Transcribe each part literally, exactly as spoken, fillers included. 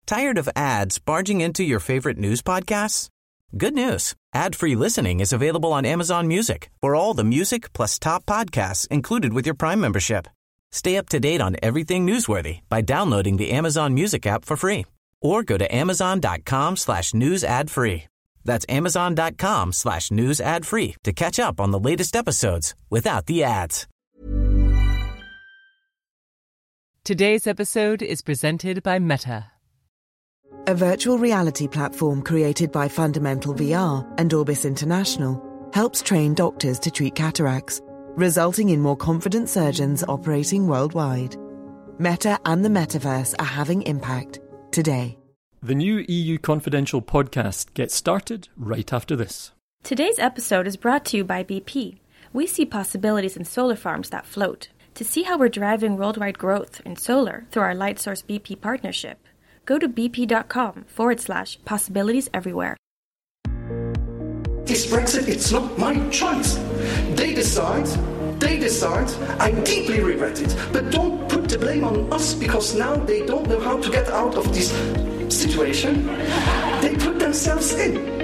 Tired of ads barging into your favorite news podcasts? Good news. Ad-free listening is available on Amazon Music for all the music plus top podcasts included with your Prime membership. Stay up to date on everything newsworthy by downloading the Amazon Music app for free or go to amazon.com slash news ad free. That's amazon.com slash news ad free to catch up on the latest episodes without the ads. Today's episode is presented by Meta. A virtual reality platform created by Fundamental V R and Orbis International helps train doctors to treat cataracts, resulting in more confident surgeons operating worldwide. Meta and the metaverse are having impact today. The new E U Confidential podcast gets started right after this. Today's episode is brought to you by B P. We see possibilities in solar farms that float. To see how we're driving worldwide growth in solar through our Lightsource B P partnership, go to bp.com forward slash possibilities everywhere. This Brexit, it's not my choice. They decide, they decide, I deeply regret it. But don't put the blame on us because now they don't know how to get out of this situation. They put themselves in.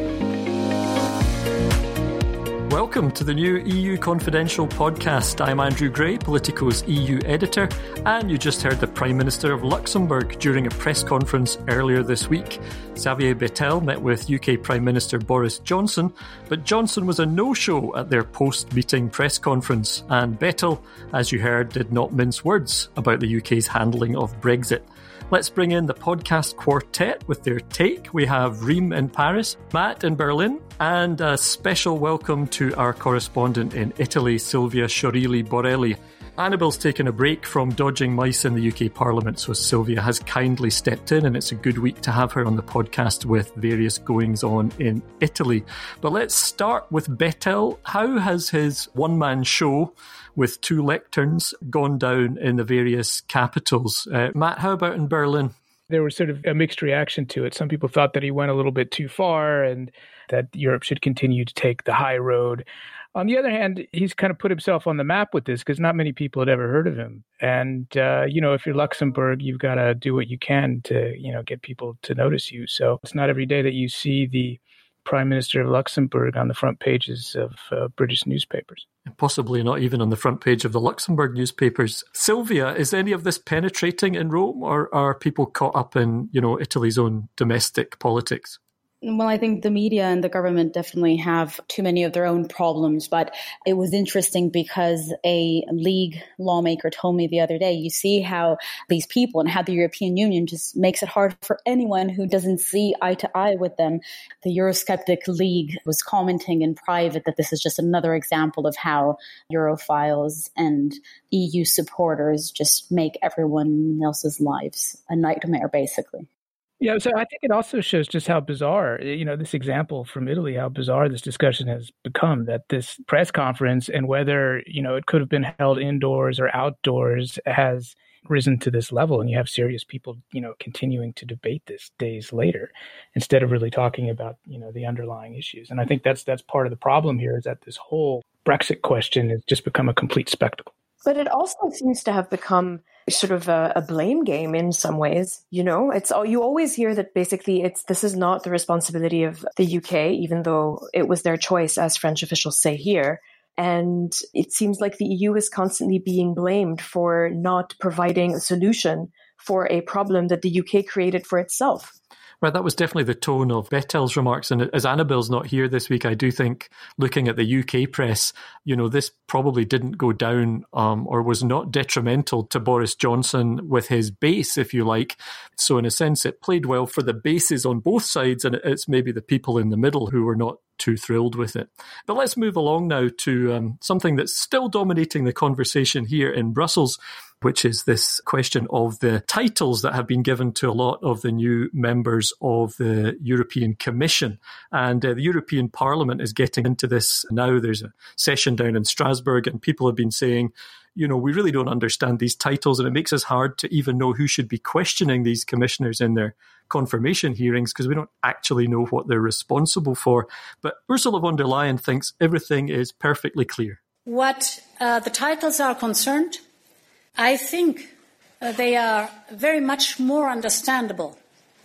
Welcome to the new E U Confidential podcast. I'm Andrew Gray, Politico's E U editor, and you just heard the Prime Minister of Luxembourg during a press conference earlier this week. Xavier Bettel met with U K Prime Minister Boris Johnson, but Johnson was a no-show at their post-meeting press conference, and Bettel, as you heard, did not mince words about the U K's handling of Brexit. Let's bring in the podcast quartet with their take. We have Reem in Paris, Matt in Berlin, and a special welcome to our correspondent in Italy, Silvia Sciorilli Borelli. Annabelle's taken a break from dodging mice in the U K Parliament, so Silvia has kindly stepped in, and it's a good week to have her on the podcast with various goings-on in Italy. But let's start with Bettel. How has his one-man show with two lecterns gone down in the various capitals? Uh, Matt, how about in Berlin? There was sort of a mixed reaction to it. Some people thought that he went a little bit too far and that Europe should continue to take the high road. On the other hand, he's kind of put himself on the map with this because not many people had ever heard of him. And, uh, you know, if you're Luxembourg, you've got to do what you can to, you know, get people to notice you. So it's not every day that you see the Prime Minister of Luxembourg on the front pages of uh, British newspapers. Possibly not even on the front page of the Luxembourg newspapers. Sylvia, is any of this penetrating in Rome, or are people caught up in, you know, Italy's own domestic politics? Well, I think the media and the government definitely have too many of their own problems, but it was interesting because a League lawmaker told me the other day, you see how these people and how the European Union just makes it hard for anyone who doesn't see eye to eye with them. The Eurosceptic League was commenting in private that this is just another example of how Europhiles and E U supporters just make everyone else's lives a nightmare, basically. Yeah, so I think it also shows just how bizarre, you know, this example from Italy, how bizarre this discussion has become, that this press conference and whether, you know, it could have been held indoors or outdoors has risen to this level. And you have serious people, you know, continuing to debate this days later instead of really talking about, you know, the underlying issues. And I think that's that's part of the problem here is that this whole Brexit question has just become a complete spectacle. But it also seems to have become sort of a, a blame game in some ways. You know, it's all, you always hear that basically it's this is not the responsibility of the U K, even though it was their choice, as French officials say here. And it seems like the E U is constantly being blamed for not providing a solution for a problem that the U K created for itself. Right, that was definitely the tone of Bettel's remarks. And as Annabelle's not here this week, I do think, looking at the U K press, you know, this probably didn't go down um, or was not detrimental to Boris Johnson with his base, if you like. So in a sense, it played well for the bases on both sides, and it's maybe the people in the middle who were not too thrilled with it. But let's move along now to um, something that's still dominating the conversation here in Brussels, which is this question of the titles that have been given to a lot of the new members of the European Commission. And uh, the European Parliament is getting into this now. There's a session down in Strasbourg, and people have been saying, you know, we really don't understand these titles, and it makes us hard to even know who should be questioning these commissioners in their confirmation hearings because we don't actually know what they're responsible for. But Ursula von der Leyen thinks everything is perfectly clear. What uh, the titles are concerned, I think uh, they are very much more understandable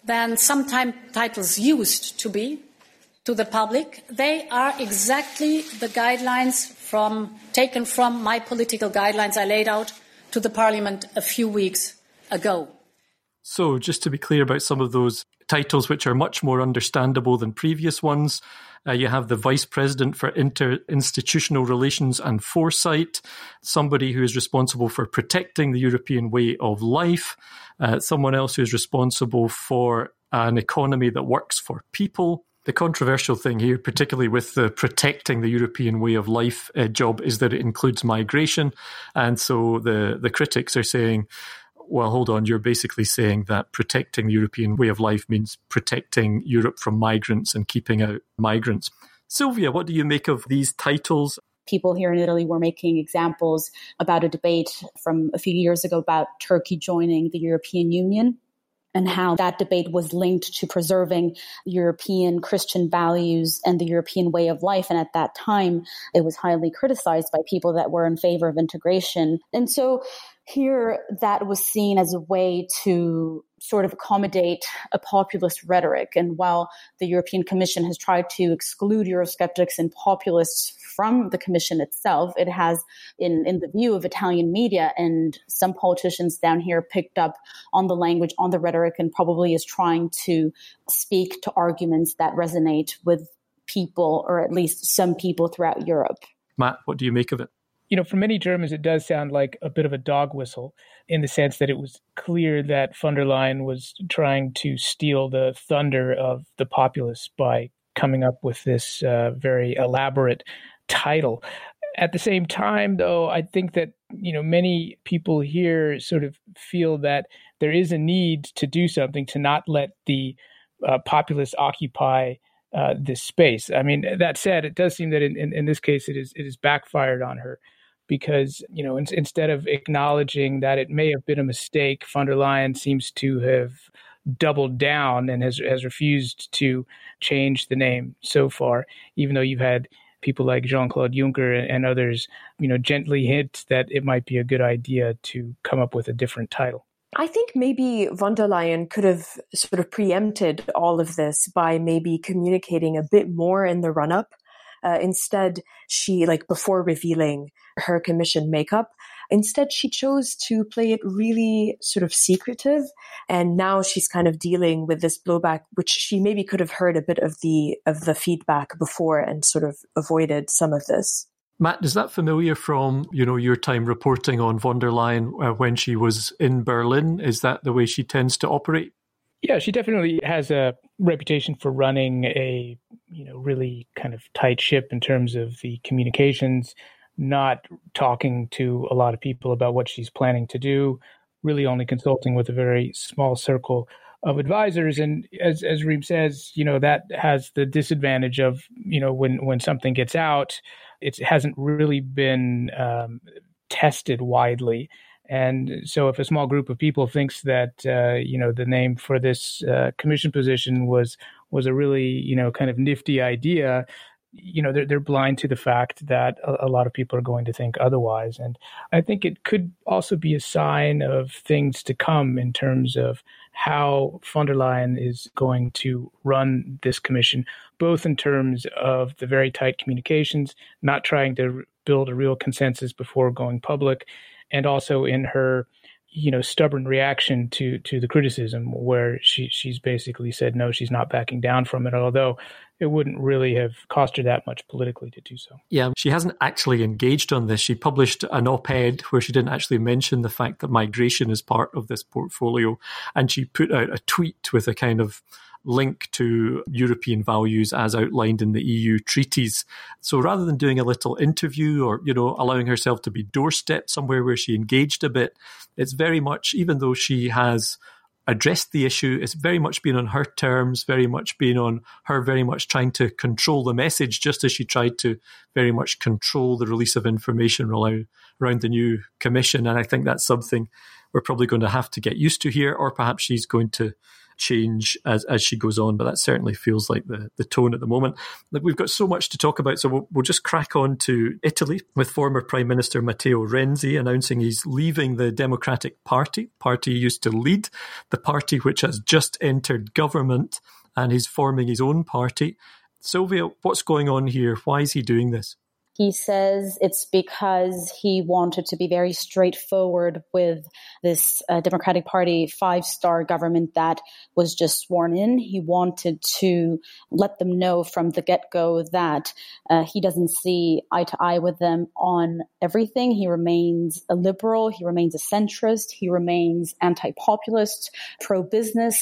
than some time titles used to be to the public. They are exactly the guidelines from taken from my political guidelines I laid out to the Parliament a few weeks ago. So just to be clear about some of those titles, which are much more understandable than previous ones, uh, you have the Vice President for Interinstitutional Relations and Foresight, somebody who is responsible for protecting the European way of life, uh, someone else who is responsible for an economy that works for people. The controversial thing here, particularly with the protecting the European way of life uh, job, is that it includes migration. And so the, the critics are saying, well, hold on, you're basically saying that protecting the European way of life means protecting Europe from migrants and keeping out migrants. Sylvia, what do you make of these titles? People here in Italy were making examples about a debate from a few years ago about Turkey joining the European Union, and how that debate was linked to preserving European Christian values and the European way of life. And at that time, it was highly criticized by people that were in favor of integration. And so here, that was seen as a way to sort of accommodate a populist rhetoric. And while the European Commission has tried to exclude Eurosceptics and populists from the Commission itself, it has, in, in the view of Italian media and some politicians down here, picked up on the language, on the rhetoric, and probably is trying to speak to arguments that resonate with people, or at least some people throughout Europe. Matt, what do you make of it? You know, for many Germans, it does sound like a bit of a dog whistle, in the sense that it was clear that von der Leyen was trying to steal the thunder of the populists by coming up with this uh, very elaborate title. At the same time, though, I think that, you know, many people here sort of feel that there is a need to do something to not let the uh, populists occupy uh, this space. I mean, that said, it does seem that in, in, in this case, it is it is backfired on her. Because, you know, in, instead of acknowledging that it may have been a mistake, von der Leyen seems to have doubled down and has, has refused to change the name so far, even though you've had people like Jean-Claude Juncker and, and others, you know, gently hint that it might be a good idea to come up with a different title. I think maybe von der Leyen could have sort of preempted all of this by maybe communicating a bit more in the run-up. Uh, instead, she, like before revealing her commission makeup, instead she chose to play it really sort of secretive. And now she's kind of dealing with this blowback, which she maybe could have heard a bit of the of the feedback before and sort of avoided some of this. Matt, is that familiar from, you know, your time reporting on von der Leyen uh, when she was in Berlin? Is that the way she tends to operate? Yeah, she definitely has a reputation for running a, you know, really kind of tight ship in terms of the communications, not talking to a lot of people about what she's planning to do, really only consulting with a very small circle of advisors. And as as Reem says, you know, that has the disadvantage of, you know, when, when something gets out, it hasn't really been um, tested widely. And so if a small group of people thinks that, uh, you know, the name for this uh, commission position was was a really, you know, kind of nifty idea, you know, they're, they're blind to the fact that a, a lot of people are going to think otherwise. And I think it could also be a sign of things to come in terms of how von der Leyen is going to run this commission, both in terms of the very tight communications, not trying to build a real consensus before going public, and also in her, you know, stubborn reaction to to the criticism, where she she's basically said no, she's not backing down from it, although it wouldn't really have cost her that much politically to do so. Yeah, she hasn't actually engaged on this. She published an op-ed where she didn't actually mention the fact that migration is part of this portfolio, and she put out a tweet with a kind of link to European values as outlined in the E U treaties. So rather than doing a little interview or, you know, allowing herself to be doorstepped somewhere where she engaged a bit, it's very much, even though she has addressed the issue, it's very much been on her terms, very much been on her very much trying to control the message, just as she tried to very much control the release of information around, around the new commission. And I think that's something we're probably going to have to get used to here, or perhaps she's going to change as, as she goes on, but that certainly feels like the, the tone at the moment. We've got so much to talk about, so we'll, we'll just crack on to Italy with former Prime Minister Matteo Renzi announcing he's leaving the Democratic Party, party he used to lead, the party which has just entered government, and he's forming his own party. Sylvia, what's going on here? Why is he doing this? He says it's because he wanted to be very straightforward with this uh, Democratic Party five-star government that was just sworn in. He wanted to let them know from the get-go that uh, he doesn't see eye to eye with them on everything. He remains a liberal. He remains a centrist. He remains anti-populist, pro-business.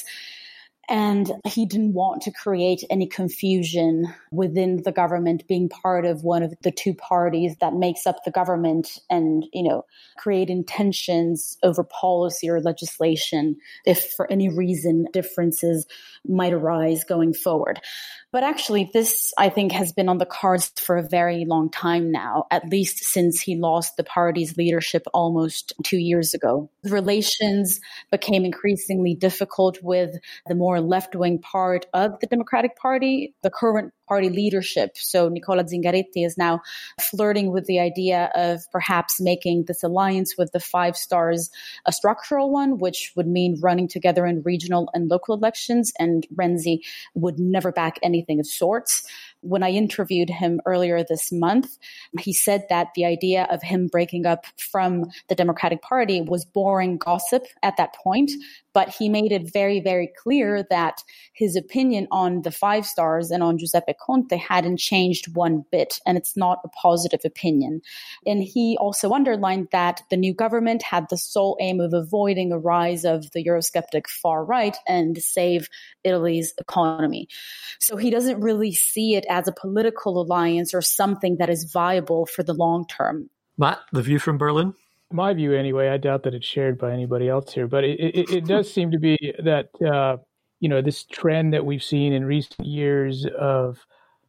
And he didn't want to create any confusion within the government being part of one of the two parties that makes up the government and, you know, creating tensions over policy or legislation if for any reason differences might arise going forward. But actually, this, I think, has been on the cards for a very long time now, at least since he lost the party's leadership almost two years ago. Relations became increasingly difficult with the more left-wing part of the Democratic Party. The current party leadership, so Nicola Zingaretti, is now flirting with the idea of perhaps making this alliance with the Five Stars a structural one, which would mean running together in regional and local elections, and Renzi would never back anything of sorts. When I interviewed him earlier this month, he said that the idea of him breaking up from the Democratic Party was boring gossip at that point, but he made it very, very clear that his opinion on the Five Stars and on Giuseppe Conte hadn't changed one bit, and it's not a positive opinion. And he also underlined that the new government had the sole aim of avoiding a rise of the Eurosceptic far right and save Italy's economy. So he doesn't really see it as a political alliance or something that is viable for the long term. Matt, the view from Berlin? My view, anyway, I doubt that it's shared by anybody else here, but it, it, it does seem to be that, uh, you know, this trend that we've seen in recent years of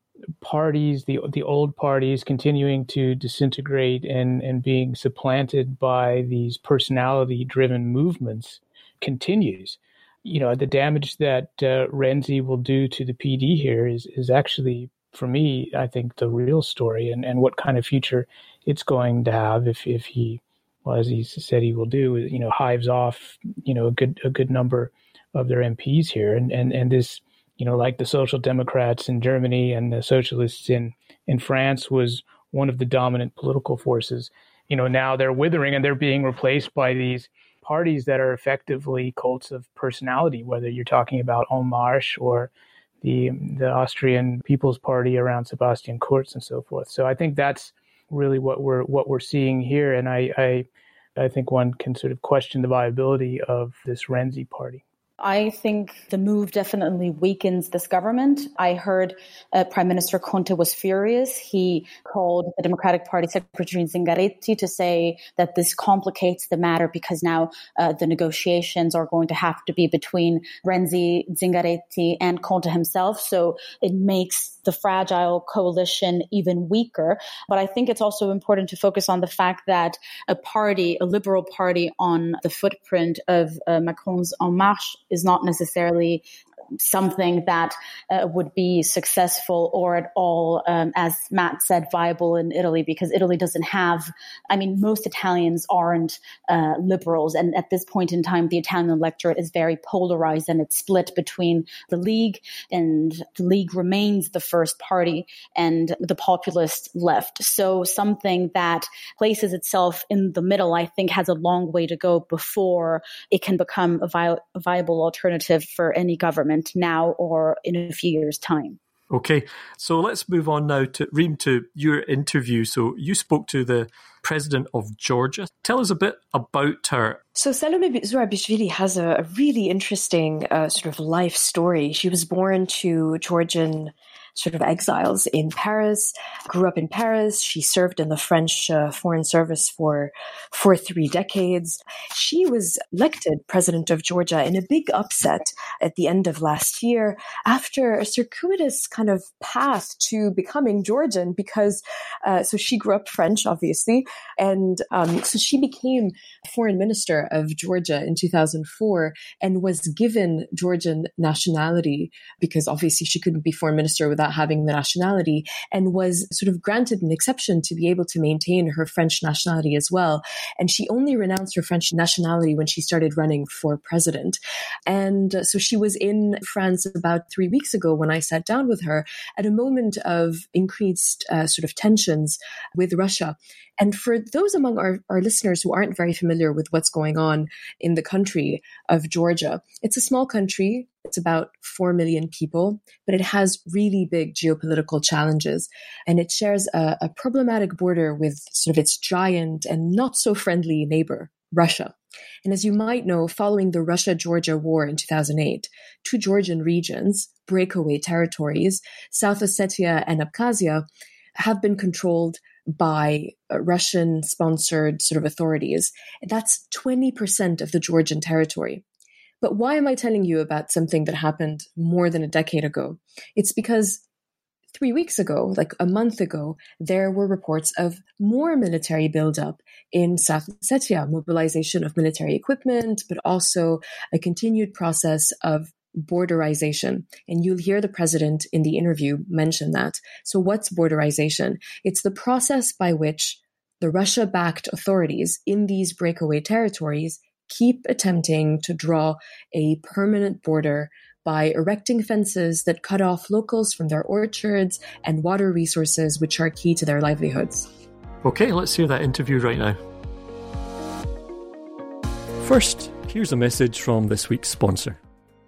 parties, the the old parties continuing to disintegrate and, and being supplanted by these personality-driven movements continues. You know, the damage that uh, Renzi will do to the P D here is is actually, for me, I think, the real story, and, and what kind of future it's going to have if, if he, well, as he said he will do, you know, hives off, you know, a good a good number of their M Ps here. And, and, and this, you know, like the Social Democrats in Germany and the Socialists in, in France was one of the dominant political forces. You know, now they're withering and they're being replaced by these parties that are effectively cults of personality, whether you're talking about En Marche or the the Austrian People's Party around Sebastian Kurz and so forth. So I think that's really what we're what we're seeing here, and I I, I think one can sort of question the viability of this Renzi party. I think the move definitely weakens this government. I heard uh, Prime Minister Conte was furious. He called the Democratic Party Secretary Zingaretti to say that this complicates the matter because now uh, the negotiations are going to have to be between Renzi, Zingaretti, and Conte himself. So it makes the fragile coalition even weaker. But I think it's also important to focus on the fact that a party, a liberal party on the footprint of uh, Macron's En Marche is not necessarily something that uh, would be successful or at all, um, as Matt said, viable in Italy, because Italy doesn't have, I mean, most Italians aren't uh, liberals. And at this point in time, the Italian electorate is very polarized and it's split between the League, and the League remains the first party, and the populist left. So something that places itself in the middle, I think, has a long way to go before it can become a, vi- a viable alternative for any government now or in a few years' time. Okay, so let's move on now to Reem, to your interview. So you spoke to the president of Georgia. Tell us a bit about her. So Salome Zurabishvili has a, a really interesting uh, sort of life story. She was born to Georgian sort of exiles in Paris, grew up in Paris. She served in the French uh, Foreign Service for, for three decades. She was elected president of Georgia in a big upset at the end of last year after a circuitous kind of path to becoming Georgian because, uh, so she grew up French, obviously. And um, so she became foreign minister of Georgia in two thousand four and was given Georgian nationality because obviously she couldn't be foreign minister without having the nationality, and was sort of granted an exception to be able to maintain her French nationality as well. And she only renounced her French nationality when she started running for president. And uh, so she was in France about three weeks ago when I sat down with her at a moment of increased uh, sort of tensions with Russia. And for those among our, our listeners who aren't very familiar with what's going on in the country of Georgia, it's a small country. It's about four million people, but it has really big geopolitical challenges. And it shares a, a problematic border with sort of its giant and not so friendly neighbor, Russia. And as you might know, following the Russia-Georgia war in two thousand eight, two Georgian regions, breakaway territories, South Ossetia and Abkhazia, have been controlled by Russian-sponsored sort of authorities. That's twenty percent of the Georgian territory. But why am I telling you about something that happened more than a decade ago? It's because three weeks ago, like a month ago, there were reports of more military buildup in South Ossetia, mobilization of military equipment, but also a continued process of borderization. And you'll hear the president in the interview mention that. So what's borderization? It's the process by which the Russia-backed authorities in these breakaway territories keep attempting to draw a permanent border by erecting fences that cut off locals from their orchards and water resources, which are key to their livelihoods. Okay, let's hear that interview right now. First, here's a message from this week's sponsor.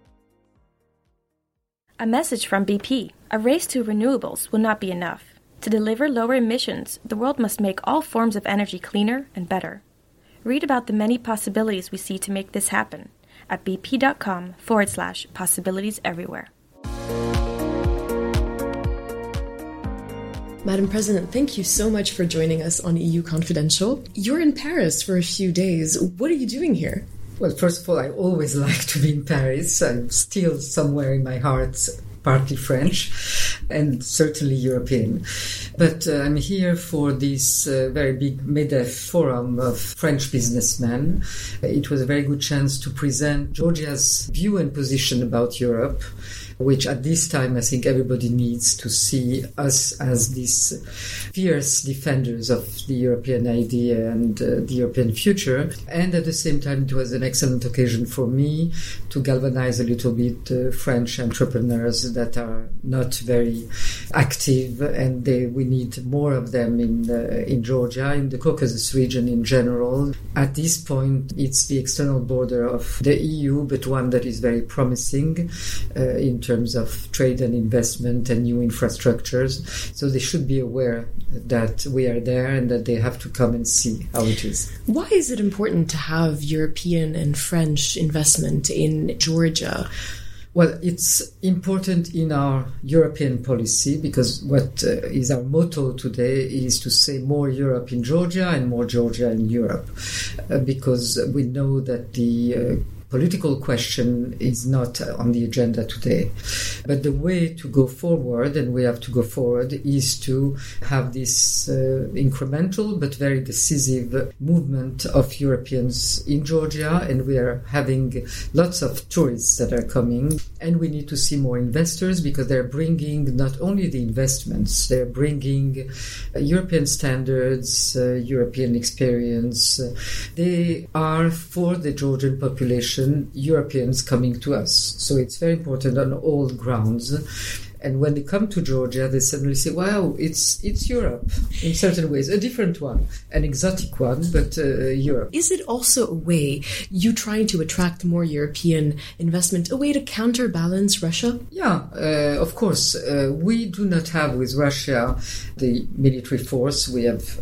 A message from B P. A race to renewables will not be enough. To deliver lower emissions, the world must make all forms of energy cleaner and better. Read about the many possibilities we see to make this happen at bp.com forward slash possibilities everywhere. Madam President, thank you so much for joining us on E U Confidential. You're in Paris for a few days. What are you doing here? Well, first of all, I always like to be in Paris. I'm still somewhere in my heart partly French and certainly European. But uh, I'm here for this uh, very big MEDEF forum of French businessmen. It was a very good chance to present Georgia's view and position about Europe, which at this time I think everybody needs to see us as these fierce defenders of the European idea and uh, the European future. And at the same time, it was an excellent occasion for me to galvanize a little bit uh, French entrepreneurs that are not very active, and they, we need more of them in uh, in Georgia, in the Caucasus region in general. At this point, it's the external border of the E U, but one that is very promising uh, in terms of trade and investment and new infrastructures. So they should be aware that we are there and that they have to come and see how it is. Why is it important to have European and French investment in Georgia? Well, it's important in our European policy because what uh, is our motto today is to say more Europe in Georgia and more Georgia in Europe, uh, because we know that the uh, political question is not on the agenda today. But the way to go forward, and we have to go forward, is to have this uh, incremental but very decisive movement of Europeans in Georgia. And we are having lots of tourists that are coming. And we need to see more investors because they're bringing not only the investments, they're bringing uh, European standards, uh, European experience. Uh, they are, for the Georgian population, Europeans coming to us. So it's very important on all grounds. And when they come to Georgia, they suddenly say, wow, it's it's Europe in certain ways, a different one, an exotic one, but uh, Europe. Is it also a way, you trying to attract more European investment, a way to counterbalance Russia? Yeah, uh, of course. Uh, we do not have with Russia the military force. We have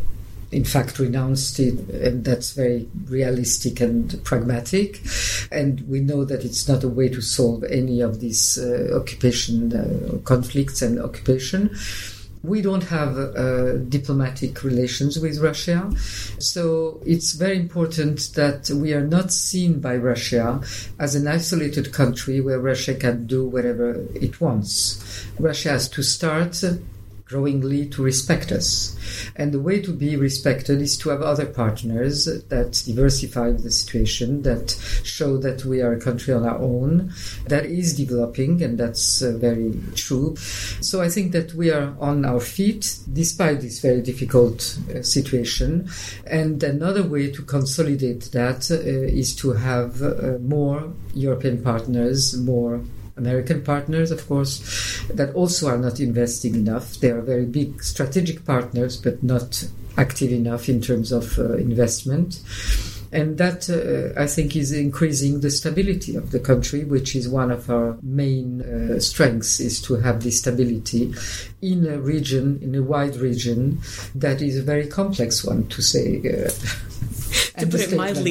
in fact, renounced it, and that's very realistic and pragmatic. And we know that it's not a way to solve any of these uh, occupation uh, conflicts and occupation. We don't have uh, diplomatic relations with Russia, so it's very important that we are not seen by Russia as an isolated country where Russia can do whatever it wants. Russia has to start growingly to respect us. And the way to be respected is to have other partners that diversify the situation, that show that we are a country on our own, that is developing, and that's uh, very true. So I think that we are on our feet despite this very difficult uh, situation. And another way to consolidate that uh, is to have uh, more European partners, more American partners, of course, that also are not investing enough. They are very big strategic partners, but not active enough in terms of uh, investment. And that, uh, I think, is increasing the stability of the country, which is one of our main uh, strengths, is to have this stability in a region, in a wide region, that is a very complex one, to say. Uh, to put it mildly.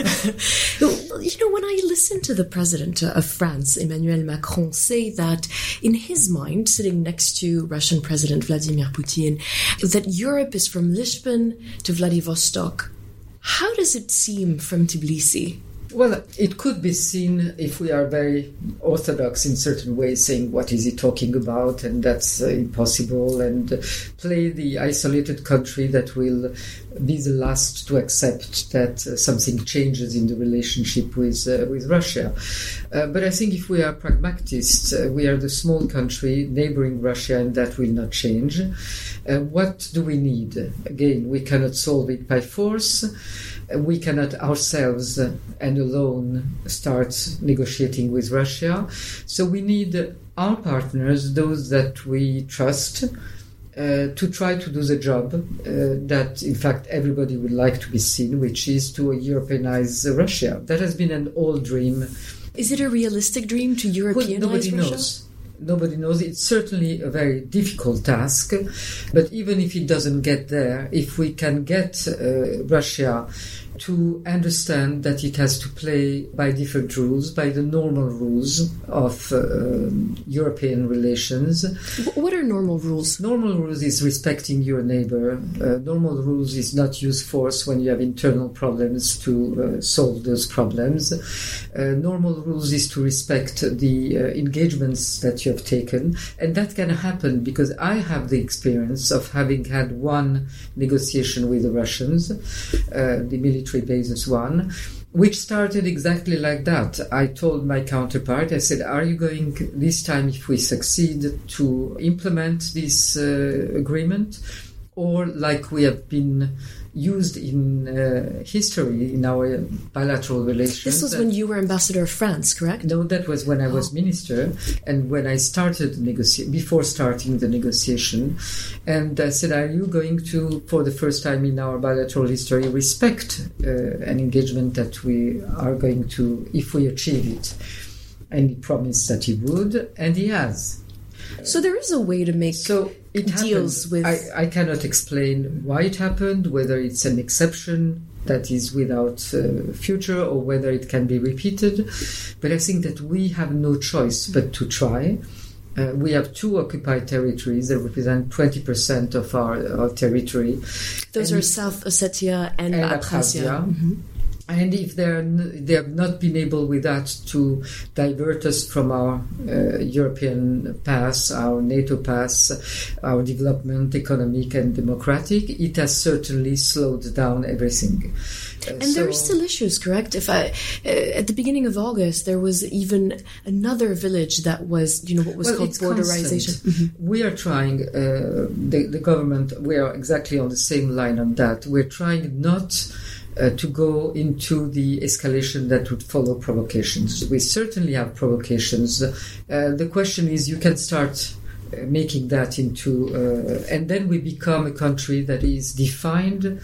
You know, when I listen to the president of France, Emmanuel Macron, say that in his mind, sitting next to Russian President Vladimir Putin, that Europe is from Lisbon to Vladivostok, how does it seem from Tbilisi? Well, it could be seen if we are very orthodox in certain ways, saying what is he talking about, and that's uh, impossible, and uh, play the isolated country that will be the last to accept that uh, something changes in the relationship with uh, with Russia. Uh, but I think if we are pragmatists, uh, we are the small country neighboring Russia, and that will not change. Uh, what do we need? Again, we cannot solve it by force. We cannot ourselves uh, and alone start negotiating with Russia. So we need our partners, those that we trust, uh, to try to do the job uh, that, in fact, everybody would like to be seen, which is to Europeanize Russia. That has been an old dream. Is it a realistic dream to Europeanize well, nobody Russia? Knows. Nobody knows. It's certainly a very difficult task, but even if it doesn't get there, if we can get uh, Russia to understand that it has to play by different rules, by the normal rules of uh, European relations. What are normal rules? Normal rules is respecting your neighbor. Uh, normal rules is not use force when you have internal problems to uh, solve those problems. Uh, normal rules is to respect the uh, engagements that you have taken. And that can happen because I have the experience of having had one negotiation with the Russians, uh, the military basis one, which started exactly like that. I told my counterpart, I said, are you going this time, if we succeed, to implement this uh, agreement? Or like we have been used in uh, history, in our bilateral relations. This was when you were ambassador of France, correct? No, that was when I was oh. minister, and when I started negotiate before starting the negotiation. And I said, are you going to, for the first time in our bilateral history, respect uh, an engagement that we are going to, if we achieve it? And he promised that he would, and he has. So there is a way to make so it deals happened. with... I, I cannot explain why it happened, whether it's an exception that is without uh, future or whether it can be repeated. But I think that we have no choice but to try. Uh, we have two occupied territories that represent twenty percent of our, our territory. Those and are South Ossetia and, and Abkhazia. Abkhazia. Mm-hmm. And if they're n- they have not been able with that to divert us from our uh, European path, our NATO path, our development, economic and democratic, it has certainly slowed down everything. Uh, and so there are still issues, correct? If I, uh, at the beginning of August, there was even another village that was, you know, what was well, called borderization. Mm-hmm. We are trying, uh, the, the government, we are exactly on the same line on that. We're trying not Uh, to go into the escalation that would follow provocations. We certainly have provocations. Uh, the question is, you can start uh, making that into, uh, and then we become a country that is defined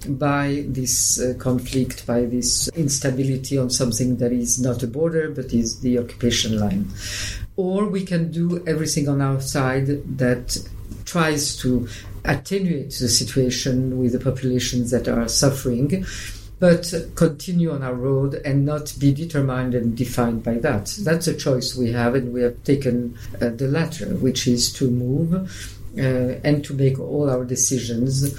by this uh, conflict, by this instability on something that is not a border, but is the occupation line. Or we can do everything on our side that tries to attenuate the situation with the populations that are suffering, but continue on our road and not be determined and defined by that. That's a choice we have, and we have taken uh, the latter, which is to move uh, and to make all our decisions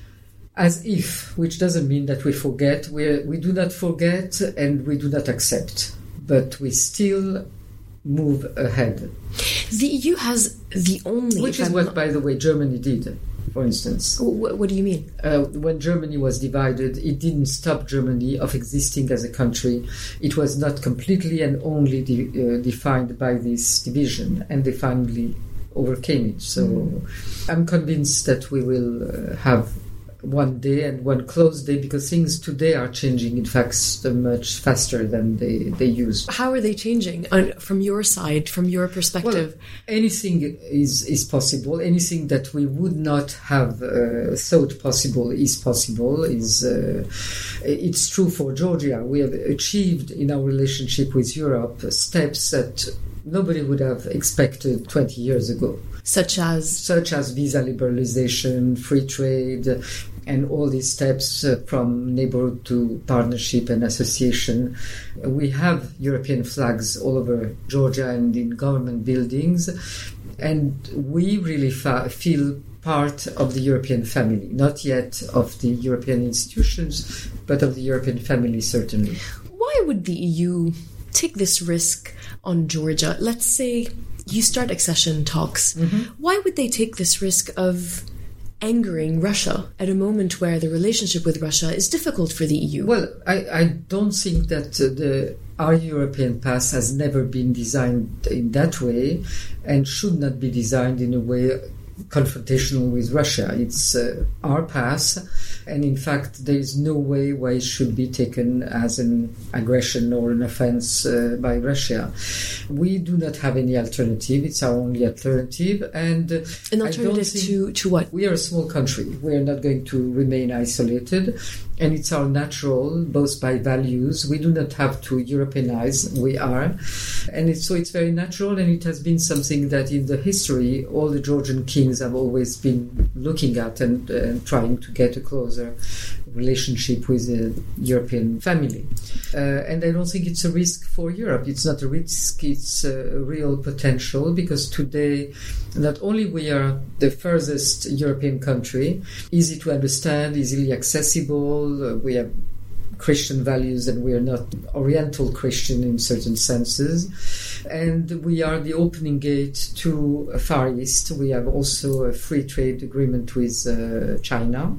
as if, which doesn't mean that we forget. We we do not forget and we do not accept, but we still move ahead. The E U has the only... Which is what, not... by the way, Germany did. For instance. What, what do you mean? Uh, when Germany was divided, it didn't stop Germany of existing as a country. It was not completely and only de- uh, defined by this division, and they finally overcame it. So mm. I'm convinced that we will uh, have one day and one close day, because things today are changing, in fact, much faster than they, they used. How are they changing? Uh, from your side, from your perspective? Well, anything is, is possible. Anything that we would not have uh, thought possible is possible. Is uh, It's true for Georgia. We have achieved in our relationship with Europe steps that nobody would have expected twenty years ago. Such as? Such as visa liberalization, free trade, and all these steps uh, from neighborhood to partnership and association. We have European flags all over Georgia and in government buildings, and we really fa- feel part of the European family, not yet of the European institutions, but of the European family, certainly. Why would the E U take this risk on Georgia? Let's say you start accession talks. Mm-hmm. Why would they take this risk of angering Russia at a moment where the relationship with Russia is difficult for the E U? Well, I, I don't think that uh, the our European path has never been designed in that way, and should not be designed in a way confrontational with Russia. It's uh, our path, and in fact there is no way why it should be taken as an aggression or an offense uh, by Russia. We do not have any alternative. It's our only alternative. And uh, an alternative to, to what? We are a small country. We are not going to remain isolated, and it's our natural, both by values. We do not have to Europeanize. We are. And it's, so it's very natural, and it has been something that in the history all the Georgian kings have always been looking at and uh, trying to get a closer relationship with the European family. Uh, and I don't think it's a risk for Europe. It's not a risk, it's a real potential, because today not only we are the furthest European country, easy to understand, easily accessible, uh, we have Christian values, and we are not Oriental Christian in certain senses. And we are the opening gate to Far East. We have also a free trade agreement with uh, China.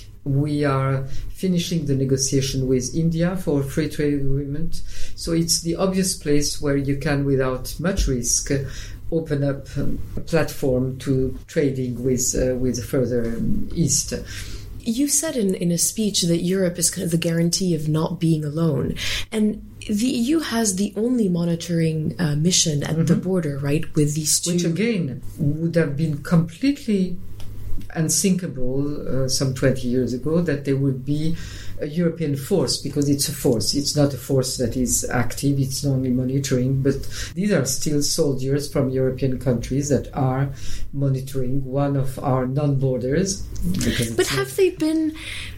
We are finishing the negotiation with India for a free trade agreement. So it's the obvious place where you can, without much risk, open up a platform to trading with, uh, with further east. You said in, in a speech that Europe is kind of the guarantee of not being alone. And the E U has the only monitoring uh, mission at mm-hmm. the border, right, with these two... Which, again, would have been completely unthinkable uh, some twenty years ago, that there would be a European force, because it's a force. It's not a force that is active, it's only monitoring, but these are still soldiers from European countries that are monitoring one of our non-borders. But have they been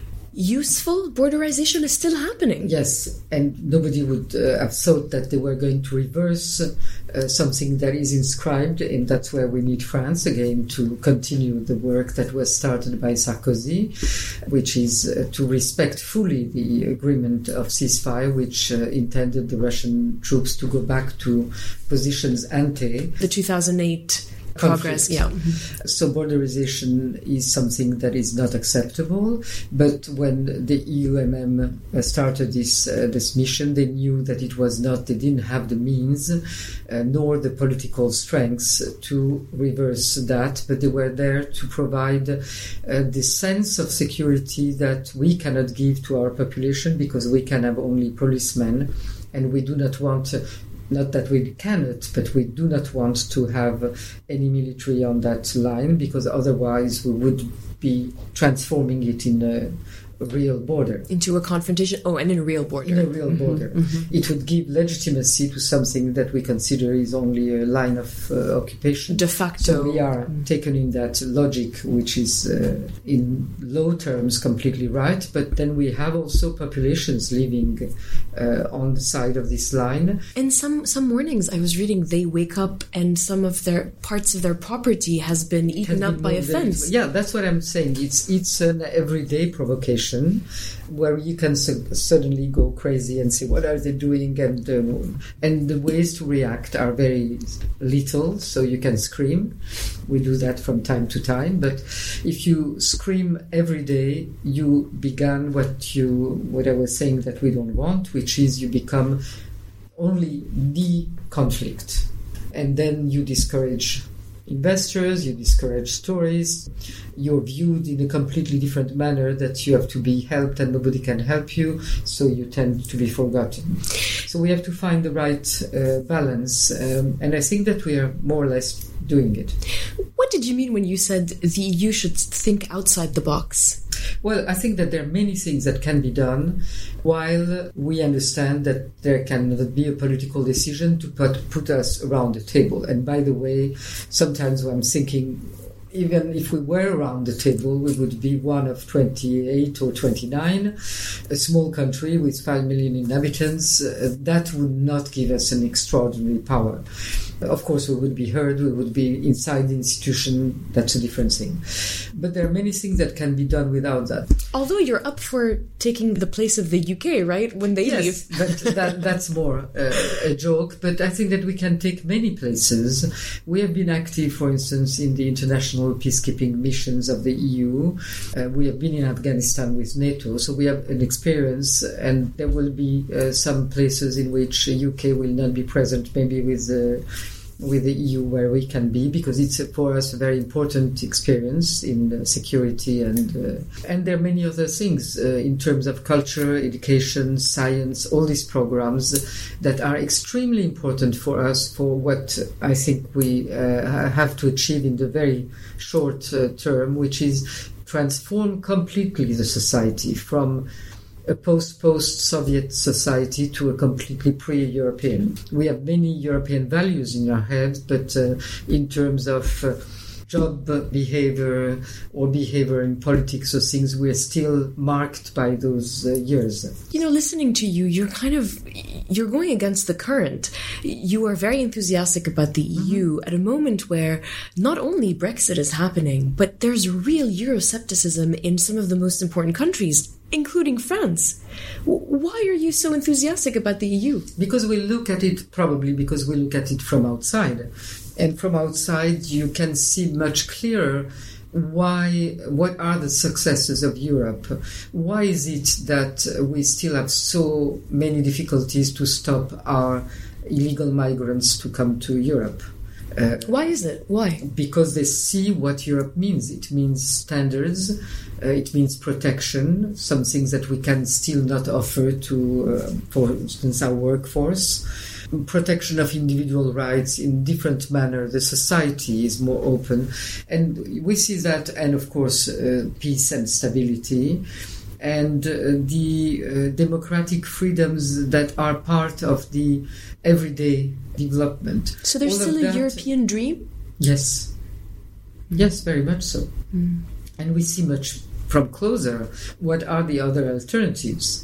useful? Borderization is still happening. Yes, and nobody would uh, have thought that they were going to reverse uh, something that is inscribed, and that's where we need France again to continue the work that was started by Sarkozy, which is uh, to respect fully the agreement of ceasefire, which uh, intended the Russian troops to go back to positions ante the two thousand eight progress, yeah. So borderization is something that is not acceptable. But when the E U M M started this uh, this mission, they knew that it was not. They didn't have the means uh, nor the political strengths to reverse that. But they were there to provide uh, the sense of security that we cannot give to our population, because we can have only policemen, and we do not want. Uh, Not that we cannot, but we do not want to have any military on that line, because otherwise we would be transforming it in a real border. Into a confrontation, oh, and in a real border. In a real mm-hmm, border. Mm-hmm. It would give legitimacy to something that we consider is only a line of uh, occupation. De facto. So we are mm-hmm. taken in that logic, which is uh, in low terms completely right, but then we have also populations living uh, on the side of this line. And some, some mornings I was reading, they wake up and some of their parts of their property has been eaten up by a fence. Yeah, that's what I'm saying. It's, it's an everyday provocation where you can su- suddenly go crazy and say, what are they doing? And um, and the ways to react are very little, so you can scream. We do that from time to time. But if you scream every day, you began what you what I was saying that we don't want, which is you become only the conflict. And then you discourage investors, you discourage stories, you're viewed in a completely different manner, that you have to be helped and nobody can help you, so you tend to be forgotten. So we have to find the right uh, balance, um, and I think that we are more or less doing it. What did you mean when you said the E U should think outside the box? Well, I think that there are many things that can be done, while we understand that there cannot be a political decision to put, put us around the table. And by the way, sometimes when I'm thinking, even if we were around the table, we would be one of twenty-eight or twenty-nine, a small country with five million inhabitants. Uh, that would not give us an extraordinary power. Of course, we would be heard, we would be inside the institution, that's a different thing. But there are many things that can be done without that. Although you're up for taking the place of the U K, right, when they yes, leave. but that, that's more uh, a joke. But I think that we can take many places. We have been active, for instance, in the international peacekeeping missions of the E U. Uh, we have been in Afghanistan with NATO, so we have an experience, and there will be uh, some places in which the U K will not be present, maybe with the with the E U where we can be, because it's for us a very important experience in uh, security, and uh, and there are many other things uh, in terms of culture, education, science, all these programs that are extremely important for us for what I think we uh, have to achieve in the very short uh, term, which is transform completely the society from a post-post-Soviet society to a completely pre-European. We have many European values in our head, but uh, in terms of uh, job behavior or behavior in politics or things, we're still marked by those uh, years. You know, listening to you, you're kind of, you're going against the current. You are very enthusiastic about the E U mm-hmm. at a moment where not only Brexit is happening, but there's real Euroscepticism in some of the most important countries, including France. Why are you so enthusiastic about the E U? Because we look at it, probably because we look at it from outside. And from outside, you can see much clearer why, what are the successes of Europe? Why is it that we still have so many difficulties to stop our illegal migrants to come to Europe? Uh, Why is it? Why? Because they see what Europe means. It means standards, uh, it means protection, some things that we can still not offer to, uh, for instance, our workforce. Protection of individual rights in different manner. The society is more open. And we see that, and of course, uh, peace and stability. And uh, the uh, democratic freedoms that are part of the everyday development. So there's All still a that, European dream? Yes. Yes, very much so. Mm. And we see much from closer what are the other alternatives.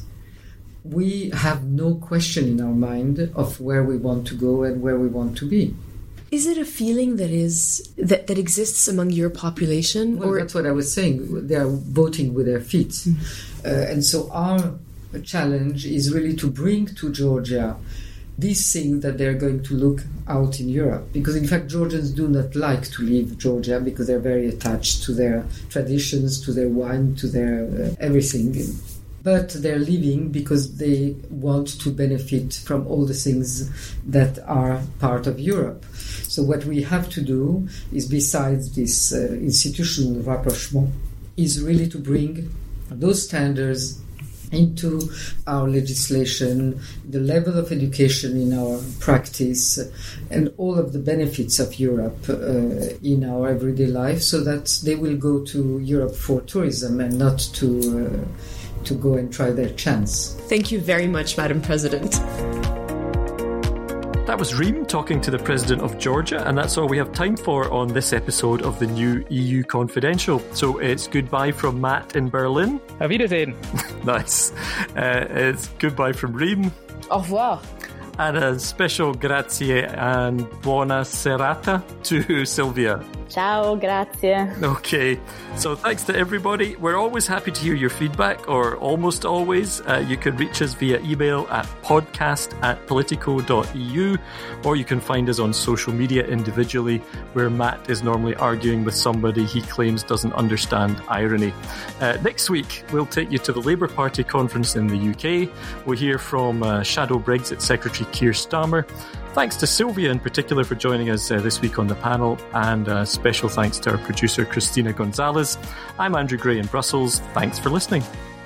We have no question in our mind of where we want to go and where we want to be. Is it a feeling that is that, that exists among your population? Well, or that's what I was saying. They are voting with their feet. Mm-hmm. Uh, and so our challenge is really to bring to Georgia these things that they're going to look out in Europe. Because in fact, Georgians do not like to leave Georgia because they're very attached to their traditions, to their wine, to their uh, everything. But they're leaving because they want to benefit from all the things that are part of Europe. So what we have to do is, besides this uh, institutional rapprochement, is really to bring those standards into our legislation, the level of education in our practice, and all of the benefits of Europe uh, in our everyday life, so that they will go to Europe for tourism and not to... Uh, to go and try their chance. Thank you very much, Madam President. That was Reem talking to the President of Georgia, and that's all we have time for on this episode of the new E U Confidential. So it's goodbye from Matt in Berlin. Auf Wiedersehen. Nice. Uh, it's goodbye from Reem. Au revoir. And a special grazie and buona serata to Sylvia. Ciao, grazie. Okay, so thanks to everybody. We're always happy to hear your feedback, or almost always. Uh, you can reach us via email at podcast at politico dot e u, or you can find us on social media individually, where Matt is normally arguing with somebody he claims doesn't understand irony. Uh, next week, we'll take you to the Labour Party conference in the U K. We'll hear from uh, Shadow Brexit Secretary Keir Starmer. Thanks to Sylvia in particular for joining us uh, this week on the panel, and uh, special thanks to our producer Christina Gonzalez. I'm Andrew Gray in Brussels. Thanks for listening.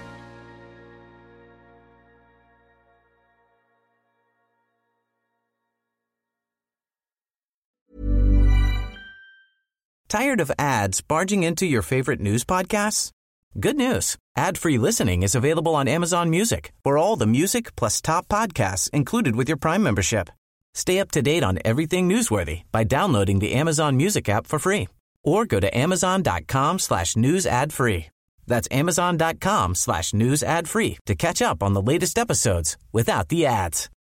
Tired of ads barging into your favorite news podcasts? Good news. Ad-free listening is available on Amazon Music for all the music plus top podcasts included with your Prime membership. Stay up to date on everything newsworthy by downloading the Amazon Music app for free or go to amazon.com slash news ad free. That's amazon.com slash news ad free to catch up on the latest episodes without the ads.